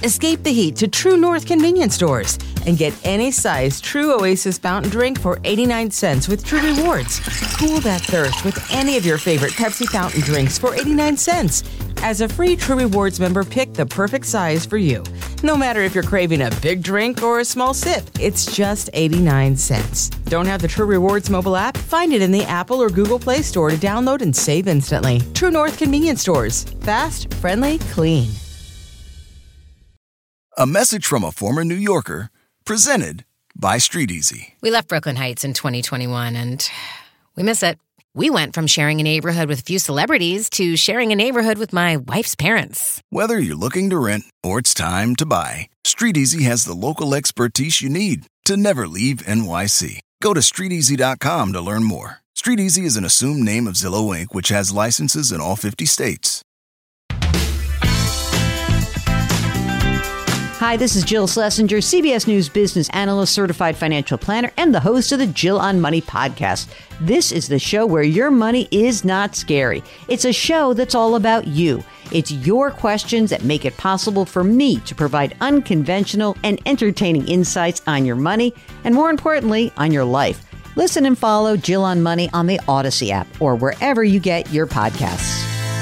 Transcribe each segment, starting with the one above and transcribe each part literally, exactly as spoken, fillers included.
Escape the heat to True North convenience stores and get any size True Oasis fountain drink for eighty-nine cents with True Rewards. Cool that thirst with any of your favorite Pepsi fountain drinks for eighty-nine cents. As a free True Rewards member, pick the perfect size for you. No matter if you're craving a big drink or a small sip, it's just eighty-nine cents. Don't have the True Rewards mobile app? Find it in the Apple or Google Play Store to download and save instantly. True North convenience stores. Fast, friendly, clean. A message from a former New Yorker, presented by Street Easy. We left Brooklyn Heights in twenty twenty-one, and we miss it. We went from sharing a neighborhood with a few celebrities to sharing a neighborhood with my wife's parents. Whether you're looking to rent or it's time to buy, Street Easy has the local expertise you need to never leave N Y C. Go to street easy dot com to learn more. Street Easy is an assumed name of Zillow Incorporated, which has licenses in all fifty states. Hi, this is Jill Schlesinger, C B S News business analyst, certified financial planner, and the host of the Jill on Money podcast. This is the show where your money is not scary. It's a show that's all about you. It's your questions that make it possible for me to provide unconventional and entertaining insights on your money, and more importantly, on your life. Listen and follow Jill on Money on the Odyssey app or wherever you get your podcasts.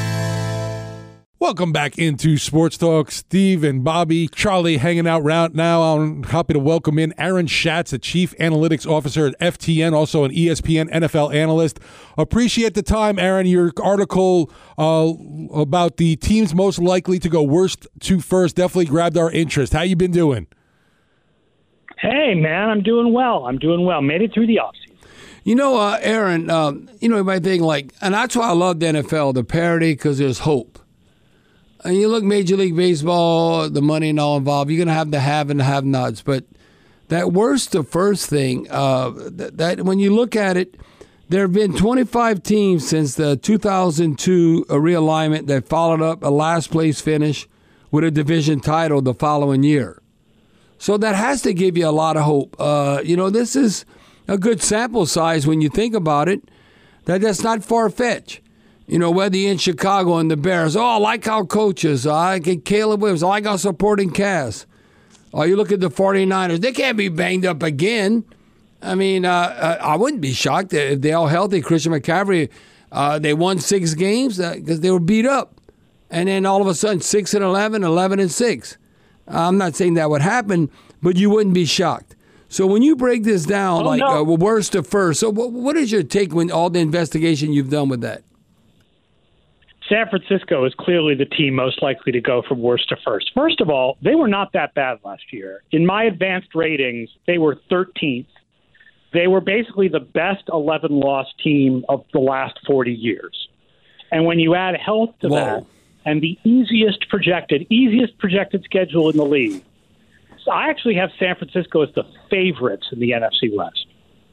Welcome back into Sports Talk. Steve and Bobby, Charlie hanging out right now. I'm happy to welcome in Aaron Schatz, the Chief Analytics Officer at F T N, also an E S P N N F L analyst. Appreciate the time, Aaron. Your article uh, about the teams most likely to go worst to first definitely grabbed our interest. How you been doing? Hey, man, I'm doing well. I'm doing well. Made it through the offseason. You know, uh, Aaron, um, you know, everybody think like, and that's why I love the N F L, the parity, because there's hope. And you look Major League Baseball, the money and all involved, you're going to have the have and the have-nots. But that worst to first thing, uh, that, that when you look at it, there have been twenty-five teams since the two thousand two realignment that followed up a last-place finish with a division title the following year. So that has to give you a lot of hope. Uh, you know, this is a good sample size when you think about it, that that's not far-fetched. You know, whether you're in Chicago and the Bears, oh, I like our coaches. I like Caleb Williams. I like our supporting cast. Or you look at the 49ers. They can't be banged up again. I mean, uh, I wouldn't be shocked if they're all healthy. Christian McCaffrey, uh, they won six games because uh, they were beat up. And then all of a sudden, six and eleven, eleven and six. I'm not saying that would happen, but you wouldn't be shocked. So when you break this down, oh, like no. uh, worst to first, so what, what is your take when all the investigation you've done with that? San Francisco is clearly the team most likely to go from worst to first. First of all, they were not that bad last year. In my advanced ratings, they were thirteenth. They were basically the best eleven-loss team of the last forty years. And when you add health to Whoa. that, and the easiest projected, easiest projected schedule in the league, so I actually have San Francisco as the favorites in the N F C West.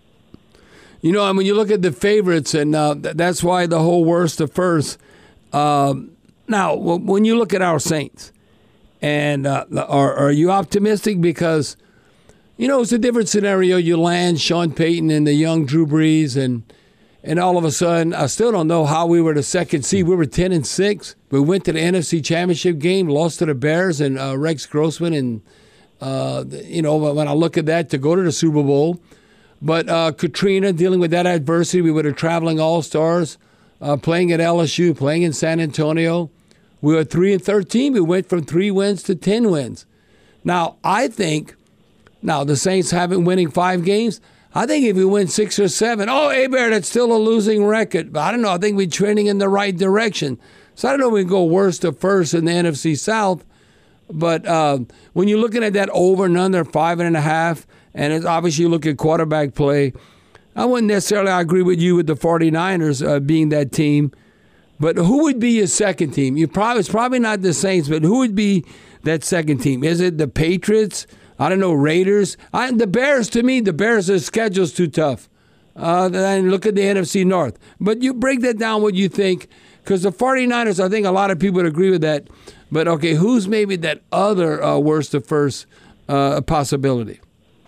You know, I mean, you look at the favorites, and uh, that's why the whole worst to first. Um, now, when you look at our Saints, and uh, are, are you optimistic? Because, you know, it's a different scenario. You land Sean Payton and the young Drew Brees, and and all of a sudden, I still don't know how we were the second seed. We were ten and six. We went to the N F C Championship game, lost to the Bears and uh, Rex Grossman, and uh, you know, when I look at that, to go to the Super Bowl. But uh, Katrina, dealing with that adversity, we were the traveling all-stars. Uh, playing at L S U, playing in San Antonio. We were three and thirteen. We went from three wins to ten wins. Now, I think, now the Saints haven't winning five games. I think if we win six or seven, oh, Hebert, that's still a losing record. But I don't know. I think we're trending in the right direction. So I don't know if we can go worst to first in the N F C South. But uh, when you're looking at that over and under five and a half, and it's obviously you look at quarterback play, I wouldn't necessarily agree with you with the 49ers uh, being that team. But who would be your second team? You probably It's probably not the Saints, but who would be that second team? Is it the Patriots? I don't know, Raiders? I, the Bears, to me, the Bears' schedule's too tough. Uh, then look at the N F C North. But you break that down what you think, because the 49ers, I think a lot of people would agree with that. But, okay, who's maybe that other uh, worst to first uh, possibility?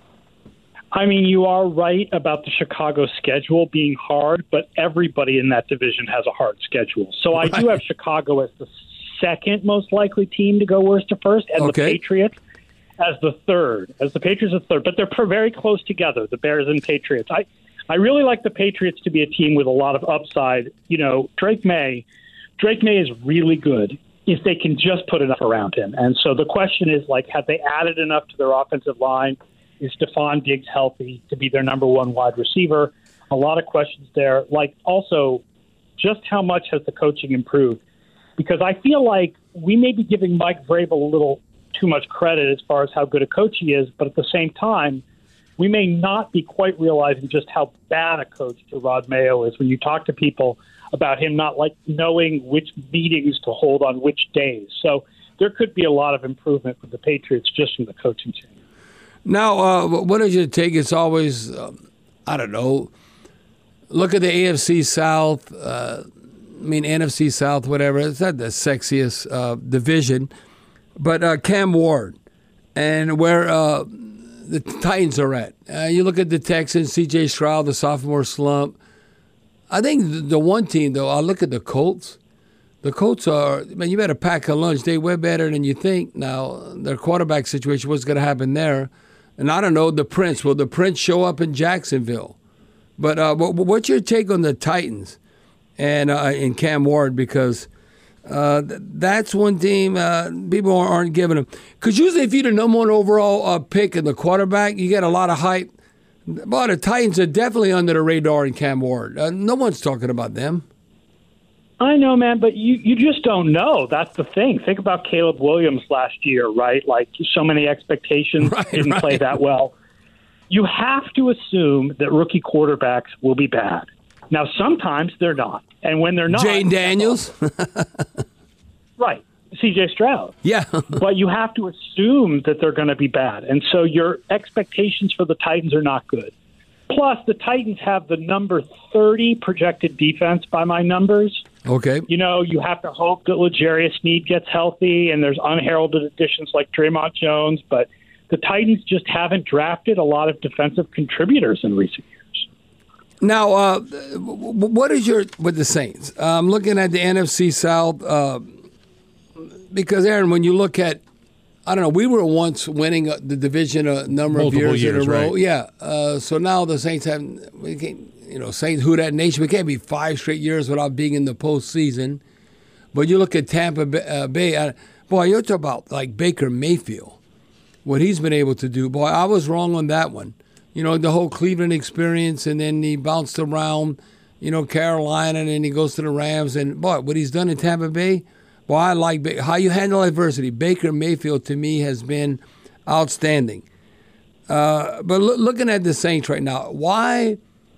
I mean, you are right about the Chicago schedule being hard, but everybody in that division has a hard schedule. So I do have Chicago as the second most likely team to go worst to first, and okay. the Patriots as the third. As the Patriots as third, but they're very close together, the Bears and Patriots. I, I really like the Patriots to be a team with a lot of upside. You know, Drake May, Drake May is really good if they can just put enough around him. And so the question is, like, have they added enough to their offensive line? Is Stephon Diggs healthy to be their number one wide receiver? A lot of questions there. Like, also, just how much has the coaching improved? Because I feel like we may be giving Mike Vrabel a little too much credit as far as how good a coach he is, but at the same time, we may not be quite realizing just how bad a coach Jerod Mayo is when you talk to people about him not like knowing which meetings to hold on which days. So there could be a lot of improvement with the Patriots just from the coaching change. Now, uh, what is your take? It's always, um, I don't know, look at the A F C South, uh, I mean, N F C South, whatever. It's not the sexiest uh, division. But uh, Cam Ward and where uh, the Titans are at. Uh, you look at the Texans, C J Stroud, the sophomore slump. I think the one team, though, I look at the Colts. The Colts are, man, you better pack a lunch. They way better than you think. Now, their quarterback situation, what's going to happen there? And I don't know, the Prince. Will the Prince show up in Jacksonville? But uh, what's your take on the Titans and uh, and Cam Ward? Because uh, that's one team uh, people aren't giving them. Because usually if you're the number one overall uh, pick in the quarterback, you get a lot of hype. But the Titans are definitely under the radar in Cam Ward. Uh, no one's talking about them. I know, man, but you, you just don't know. That's the thing. Think about Caleb Williams last year, right? Like, so many expectations, right, didn't right. play that well. You have to assume that rookie quarterbacks will be bad. Now, sometimes they're not. And when they're not... Jane Daniels? Right. C J Stroud. Yeah. But you have to assume that they're going to be bad. And so your expectations for the Titans are not good. Plus, the Titans have the number thirty projected defense by my numbers. Okay. You know, you have to hope that L'Jarius Sneed gets healthy and there's unheralded additions like Draymond Jones, but the Titans just haven't drafted a lot of defensive contributors in recent years. Now, uh, what is your with the Saints? I'm looking at the N F C South uh, because, Aaron, when you look at, I don't know, we were once winning the division a number Multiple of years, years in a row. right. Yeah. Uh, so now the Saints have, we can't, you know, Saints, who that nation, we can't be five straight years without being in the postseason. But you look at Tampa Bay, uh, boy, you're talking about like Baker Mayfield, what he's been able to do. Boy, I was wrong on that one. You know, the whole Cleveland experience, and then he bounced around, you know, Carolina, and then he goes to the Rams. And, boy, what he's done in Tampa Bay, boy, I like Baker. How you handle adversity. Baker Mayfield, to me, has been outstanding. Uh, but lo- looking at the Saints right now, why,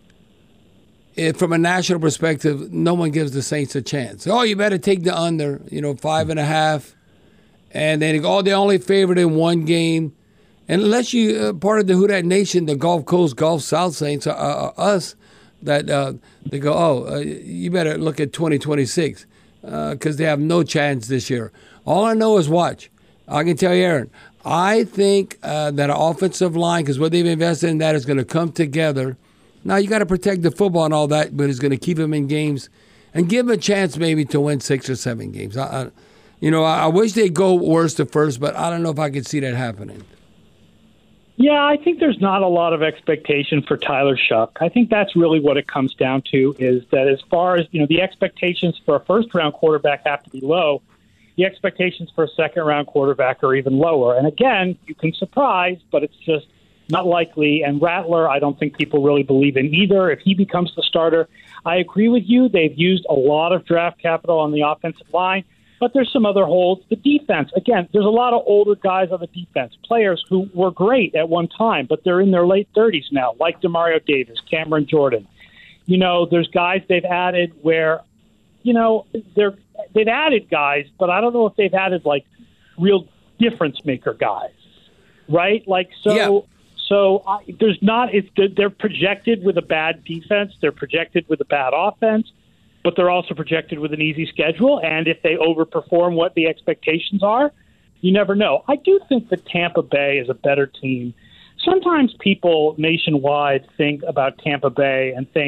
if from a national perspective, no one gives the Saints a chance? Oh, you better take the under, you know, five and a half. And then they go, oh, they're only favored in one game. And unless you uh, part of the Who Dat Nation, the Gulf Coast, Gulf South Saints, are, are, are us, that uh, they go, oh, uh, you better look at twenty twenty-six because uh, they have no chance this year. All I know is watch. I can tell you, Aaron, I think uh, that our offensive line, because what they've invested in that is going to come together. Now, you got to protect the football and all that, but it's going to keep them in games and give them a chance maybe to win six or seven games. I, I, you know, I, I wish they'd go worst to first, but I don't know if I could see that happening. Yeah, I think there's not a lot of expectation for Tyler Shuck. I think that's really what it comes down to, is that as far as, you know, the expectations for a first-round quarterback have to be low. The expectations for a second-round quarterback are even lower. And again, you can surprise, but it's just not likely. And Rattler, I don't think people really believe in either. If he becomes the starter, I agree with you. They've used a lot of draft capital on the offensive line. But there's some other holes. The defense, again, there's a lot of older guys on the defense, players who were great at one time, but they're in their late thirties now, like Demario Davis, Cameron Jordan. You know, there's guys they've added where, you know, they're they've added guys, but I don't know if they've added, like, real difference-maker guys, right? Like, so yeah. so I, there's not – it's they're projected with a bad defense. They're projected with a bad offense. But they're also projected with an easy schedule, and if they overperform what the expectations are, you never know. I do think that Tampa Bay is a better team. Sometimes people nationwide think about Tampa Bay and think,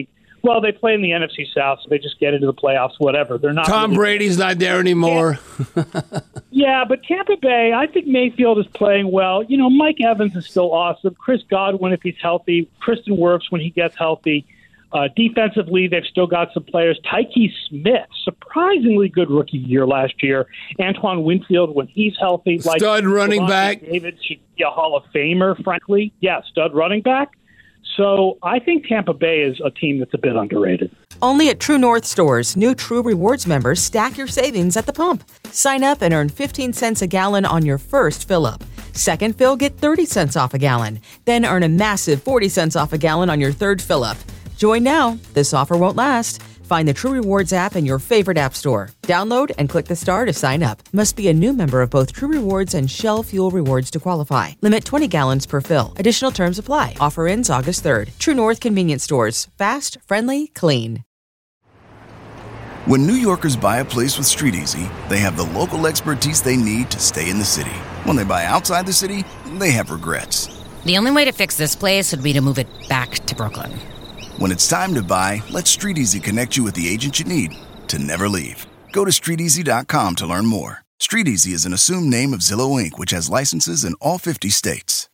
Well, they play in the N F C South, so they just get into the playoffs, whatever. They're not. Tom really Brady's not there anymore. Yeah, but Tampa Bay, I think Mayfield is playing well. You know, Mike Evans is still awesome. Chris Godwin, if he's healthy. Kristen Wirfs when he gets healthy. Uh, defensively, they've still got some players. Tyke Smith, surprisingly good rookie year last year. Antoine Winfield when he's healthy. Like Stud running Devontae back. David should be a Hall of Famer, frankly. Yeah, stud running back. So I think Tampa Bay is a team that's a bit underrated. Only at True North stores, new True Rewards members stack your savings at the pump. Sign up and earn fifteen cents a gallon on your first fill-up. Second fill, get thirty cents off a gallon. Then earn a massive forty cents off a gallon on your third fill-up. Join now. This offer won't last. Find the True Rewards app in your favorite app store. Download and click the star to sign up. Must be a new member of both True Rewards and Shell Fuel Rewards to qualify. Limit twenty gallons per fill. Additional terms apply. Offer ends August third. True North Convenience Stores. Fast, friendly, clean. When New Yorkers buy a place with StreetEasy, they have the local expertise they need to stay in the city. When they buy outside the city, they have regrets. The only way to fix this place would be to move it back to Brooklyn. When it's time to buy, let StreetEasy connect you with the agent you need to never leave. Go to street easy dot com to learn more. StreetEasy is an assumed name of Zillow Incorporated, which has licenses in all fifty states.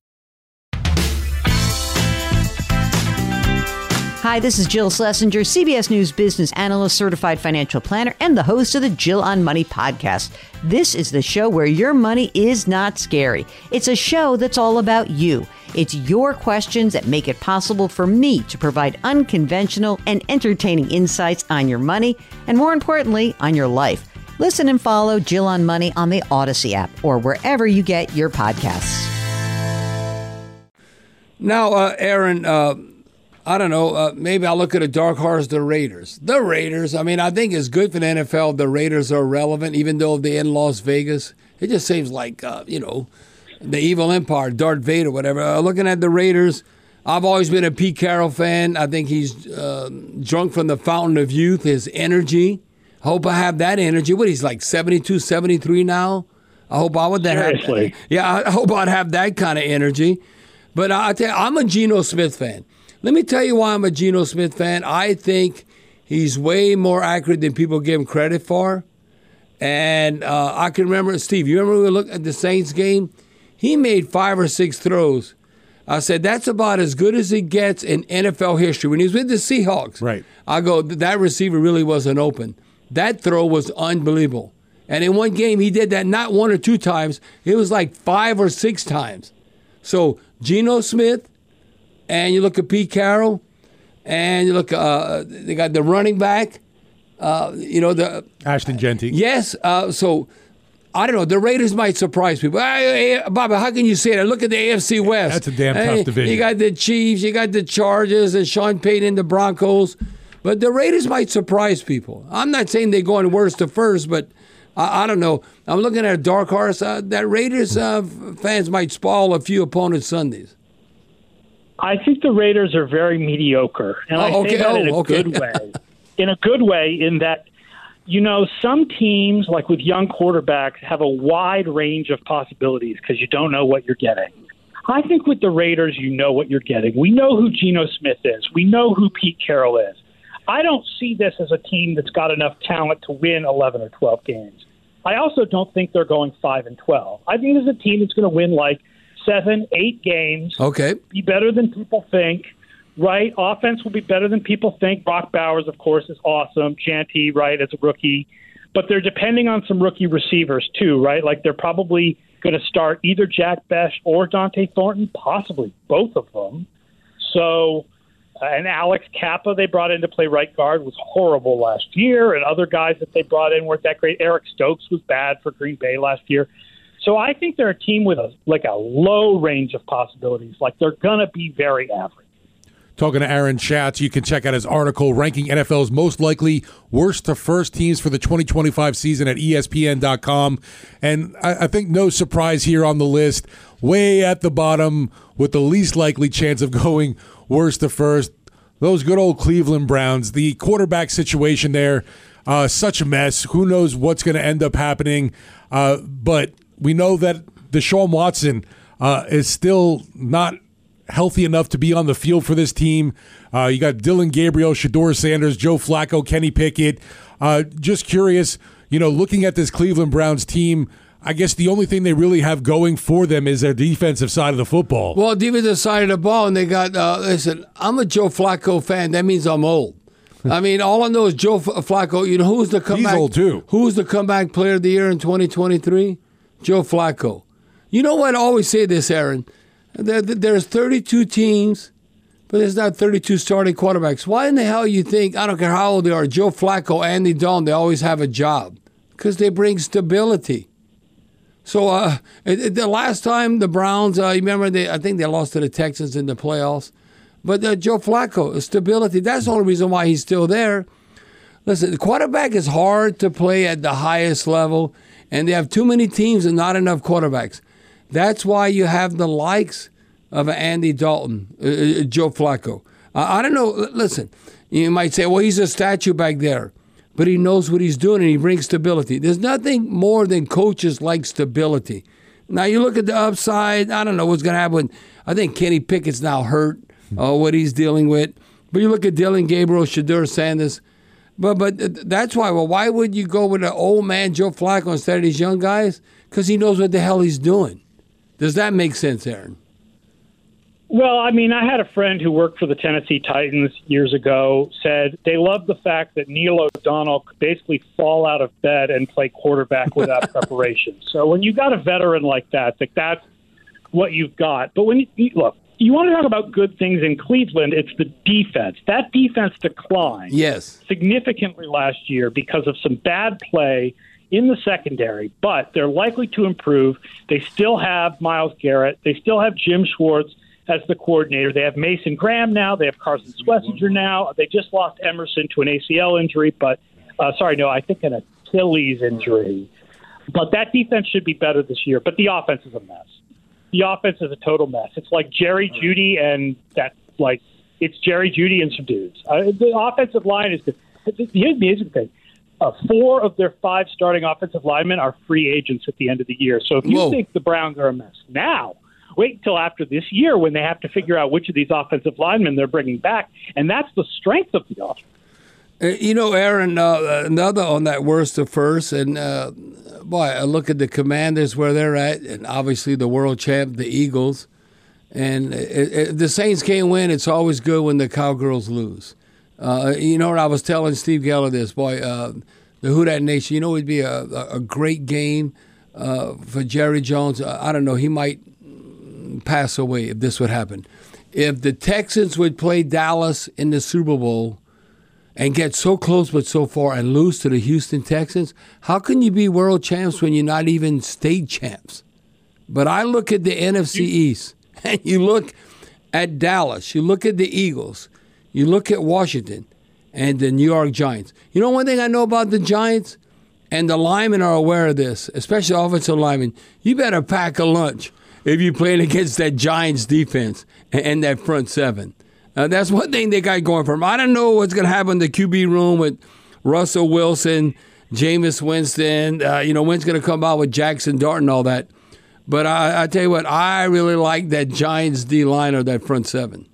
Hi, this is Jill Schlesinger, C B S News business analyst, certified financial planner, and the host of the Jill on Money podcast. This is the show where your money is not scary. It's a show that's all about you. It's your questions that make it possible for me to provide unconventional and entertaining insights on your money, and more importantly, on your life. Listen and follow Jill on Money on the Odyssey app or wherever you get your podcasts. Now, uh, Aaron, uh, I don't know, uh, maybe I'll look at a dark horse, the Raiders. The Raiders, I mean, I think it's good for the N F L. The Raiders are relevant, even though they're in Las Vegas. It just seems like, uh, you know, the evil empire, Darth Vader, whatever. Uh, looking at the Raiders, I've always been a Pete Carroll fan. I think he's uh, drunk from the fountain of youth, his energy. I hope I have that energy. What, he's like seventy-two, seventy-three now? I hope I would that Seriously. have. Yeah, I hope I'd have that kind of energy. But I tell you, I'm a Geno Smith fan. Let me tell you why I'm a Geno Smith fan. I think he's way more accurate than people give him credit for. And uh, I can remember, Steve, you remember when we looked at the Saints game? He made five or six throws. I said, that's about as good as it gets in N F L history. When he was with the Seahawks, Right. I go, that receiver really wasn't open. That throw was unbelievable. And in one game, he did that not one or two times. It was like five or six times. So Geno Smith, and you look at Pete Carroll, and you look, uh, they got the running back, uh, you know, the Ashton Genty. Yes. Uh, so, I don't know. The Raiders might surprise people. Hey, hey, Bobby, how can you say that? Look at the A F C West. That's a damn tough Hey, division. You got the Chiefs, you got the Chargers, and Sean Payton and the Broncos. But the Raiders might surprise people. I'm not saying they're going worst to first, but I, I don't know. I'm looking at a dark horse. Uh, that Raiders uh, fans might spoil a few opponents Sundays. I think the Raiders are very mediocre, and I Oh, say okay. that in Oh, a okay. good way. In a good way, in that, you know, some teams, like with young quarterbacks, have a wide range of possibilities because you don't know what you're getting. I think with the Raiders, you know what you're getting. We know who Geno Smith is. We know who Pete Carroll is. I don't see this as a team that's got enough talent to win eleven or twelve games. I also don't think they're going five and twelve. I think this is a team that's going to win like seven, eight games. Okay. Be better than people think, right? Offense will be better than people think. Brock Bowers, of course, is awesome. Janty, right, as a rookie. But they're depending on some rookie receivers, too, right? Like they're probably going to start either Jack Bech or Dante Thornton, possibly both of them. So, uh, and Alex Kappa they brought in to play right guard was horrible last year, and other guys that they brought in weren't that great. Eric Stokes was bad for Green Bay last year. So I think they're a team with a like a low range of possibilities. Like they're going to be very average. Talking to Aaron Schatz, you can check out his article ranking N F L's most likely worst to first teams for the twenty twenty-five season at E S P N dot com. And I, I think no surprise here on the list, way at the bottom with the least likely chance of going worst to first, those good old Cleveland Browns. The quarterback situation there, uh, such a mess. Who knows what's going to end up happening? Uh, but we know that Deshaun Watson uh, is still not healthy enough to be on the field for this team. Uh, you got Dillon Gabriel, Shedeur Sanders, Joe Flacco, Kenny Pickett. Uh, just curious, you know, looking at this Cleveland Browns team, I guess the only thing they really have going for them is their defensive side of the football. Well, defensive side of the ball, and they got, uh, listen, I'm a Joe Flacco fan. That means I'm old. I mean, all I know is Joe Flacco. You know, who's the comeback? He's old, too. Who's the comeback player of the year in twenty twenty-three? Joe Flacco. You know what? I always say this, Aaron. There, there's thirty-two teams, but there's not thirty-two starting quarterbacks. Why in the hell you think, I don't care how old they are, Joe Flacco, Andy Dalton, they always have a job? Because they bring stability. So uh, the last time the Browns, uh, you remember, they, I think they lost to the Texans in the playoffs. But uh, Joe Flacco, stability, that's the only reason why he's still there. Listen, the quarterback is hard to play at the highest level, and they have too many teams and not enough quarterbacks. That's why you have the likes of Andy Dalton, uh, Joe Flacco. Uh, I don't know. Listen, you might say, well, he's a statue back there. But he knows what he's doing, and he brings stability. There's nothing more than coaches like stability. Now, you look at the upside. I don't know what's going to happen. I think Kenny Pickett's now hurt, uh, what he's dealing with. But you look at Dillon Gabriel, Shedeur Sanders. But but that's why. Well, why would you go with an old man, Joe Flacco, instead of these young guys? Because he knows what the hell he's doing. Does that make sense, Aaron? Well, I mean, I had a friend who worked for the Tennessee Titans years ago, said they loved the fact that Neil O'Donnell could basically fall out of bed and play quarterback without preparation. So when you got a veteran like that, like that's what you've got. But when you look, you want to talk about good things in Cleveland, it's the defense. That defense declined yes. significantly last year because of some bad play in the secondary, but they're likely to improve. They still have Myles Garrett. They still have Jim Schwartz as the coordinator. They have Mason Graham now. They have Carson Schlesinger now. They just lost Emerson to an A C L injury, but uh, sorry, no, I think an Achilles injury. But that defense should be better this year. But the offense is a mess. The offense is a total mess. It's like Jerry Jeudy and that, like, it's Jerry Jeudy and some dudes. Uh, the offensive line is good. Here's the amazing thing. Uh, four of their five starting offensive linemen are free agents at the end of the year. So if you Whoa. think the Browns are a mess now, wait until after this year when they have to figure out which of these offensive linemen they're bringing back, and that's the strength of the offense. Uh, you know, Aaron, uh, another on that worst of first, and uh, boy, I look at the Commanders where they're at, and obviously the world champ, the Eagles, and it, it, the Saints can't win. It's always good when the Cowgirls lose. Uh, you know what I was telling Steve Geller this, boy, uh, the Who Dat Nation, you know, it'd be a, a great game uh, for Jerry Jones. Uh, I don't know, he might pass away if this would happen. If the Texans would play Dallas in the Super Bowl and get so close but so far and lose to the Houston Texans, how can you be world champs when you're not even state champs? But I look at the N F C East, and you look at Dallas, you look at the Eagles, you look at Washington and the New York Giants. You know one thing I know about the Giants? And the linemen are aware of this, especially offensive linemen. You better pack a lunch if you're playing against that Giants defense and that front seven. Uh, that's one thing they got going for them. I don't know what's going to happen in the Q B room with Russell Wilson, Jameis Winston. Uh, you know, when's going to come out with Jackson Dart and all that. But I, I tell you what, I really like that Giants D-line or that front seven.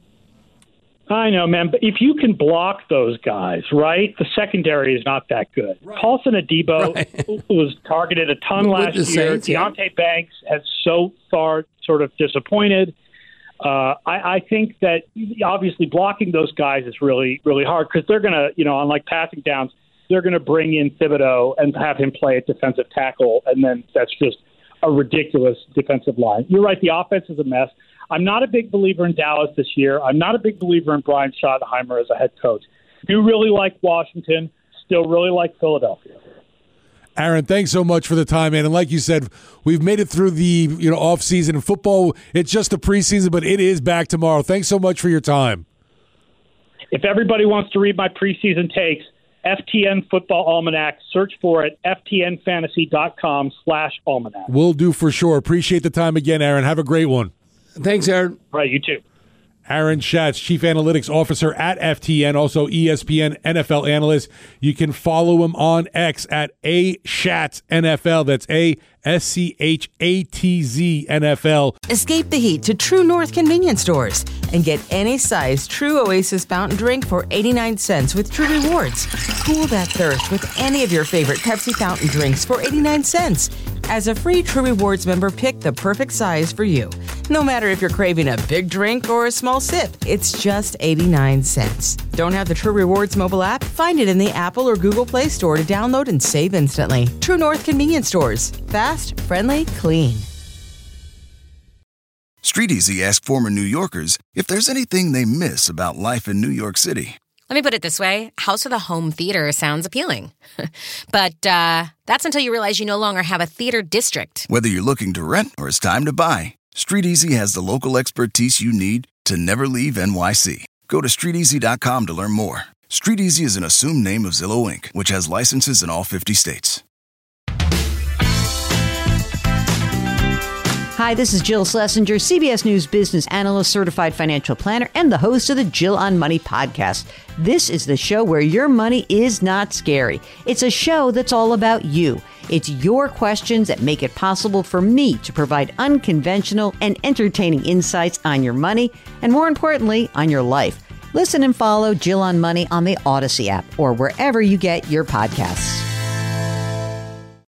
I know, man, but if you can block those guys, right, the secondary is not that good. Right. Paulson Adebo right. was targeted a ton With last year. Saints, Deontay yeah. Banks has so far sort of disappointed. Uh, I, I think that obviously blocking those guys is really, really hard because they're going to, you know, on like passing downs, they're going to bring in Thibodeau and have him play at defensive tackle, and then that's just a ridiculous defensive line. You're right, the offense is a mess. I'm not a big believer in Dallas this year. I'm not a big believer in Brian Schottenheimer as a head coach. Do really like Washington, still really like Philadelphia. Aaron, thanks so much for the time, man. And like you said, we've made it through the you know off season in football. It's just the preseason, but it is back tomorrow. Thanks so much for your time. If everybody wants to read my preseason takes, F T N Football Almanac, search for it, F T N fantasy dot com slash almanac. Will do for sure. Appreciate the time again, Aaron. Have a great one. Thanks, Aaron. All right, you too. Aaron Schatz, Chief Analytics Officer at F T N, also E S P N N F L analyst. You can follow him on X at A Schatz N F L. That's A S C H A T Z N F L. Escape the heat to True North convenience stores and get any size True Oasis fountain drink for eighty-nine cents with True Rewards. Cool that thirst with any of your favorite Pepsi fountain drinks for eighty-nine cents. As a free True Rewards member, pick the perfect size for you. No matter if you're craving a big drink or a small sip, it's just eighty-nine cents. Don't have the True Rewards mobile app? Find it in the Apple or Google Play Store to download and save instantly. True North convenience stores. Fast, friendly, clean. Street Easy asked former New Yorkers if there's anything they miss about life in New York City. Let me put it this way. House of the Home Theater sounds appealing. But uh, that's until you realize you no longer have a theater district. Whether you're looking to rent or it's time to buy, Street Easy has the local expertise you need to never leave N Y C. Go to street easy dot com to learn more. Street Easy is an assumed name of Zillow Incorporated, which has licenses in all fifty states. Hi, this is Jill Schlesinger, C B S News business analyst, certified financial planner, and the host of the Jill on Money podcast. This is the show where your money is not scary. It's a show that's all about you. It's your questions that make it possible for me to provide unconventional and entertaining insights on your money, and more importantly, on your life. Listen and follow Jill on Money on the Odyssey app or wherever you get your podcasts.